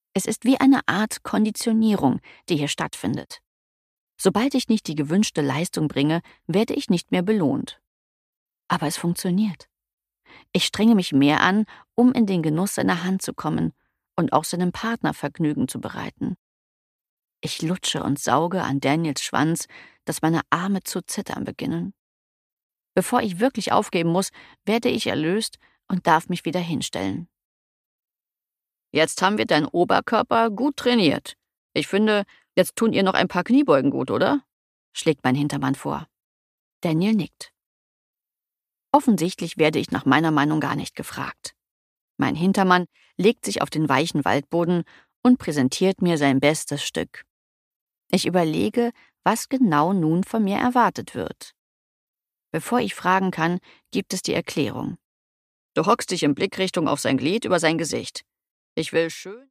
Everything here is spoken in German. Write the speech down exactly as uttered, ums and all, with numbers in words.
Es ist wie eine Art Konditionierung, die hier stattfindet. Sobald ich nicht die gewünschte Leistung bringe, werde ich nicht mehr belohnt. Aber es funktioniert. Ich strenge mich mehr an, um in den Genuss seiner Hand zu kommen und auch seinem Partner Vergnügen zu bereiten. Ich lutsche und sauge an Daniels Schwanz, dass meine Arme zu zittern beginnen. Bevor ich wirklich aufgeben muss, werde ich erlöst und darf mich wieder hinstellen. Jetzt haben wir deinen Oberkörper gut trainiert. Ich finde, jetzt tun ihr noch ein paar Kniebeugen gut, oder? Schlägt mein Hintermann vor. Daniel nickt. Offensichtlich werde ich nach meiner Meinung gar nicht gefragt. Mein Hintermann legt sich auf den weichen Waldboden und präsentiert mir sein bestes Stück. Ich überlege, was genau nun von mir erwartet wird. Bevor ich fragen kann, gibt es die Erklärung. Du hockst dich in Blickrichtung auf sein Glied über sein Gesicht. Ich will schön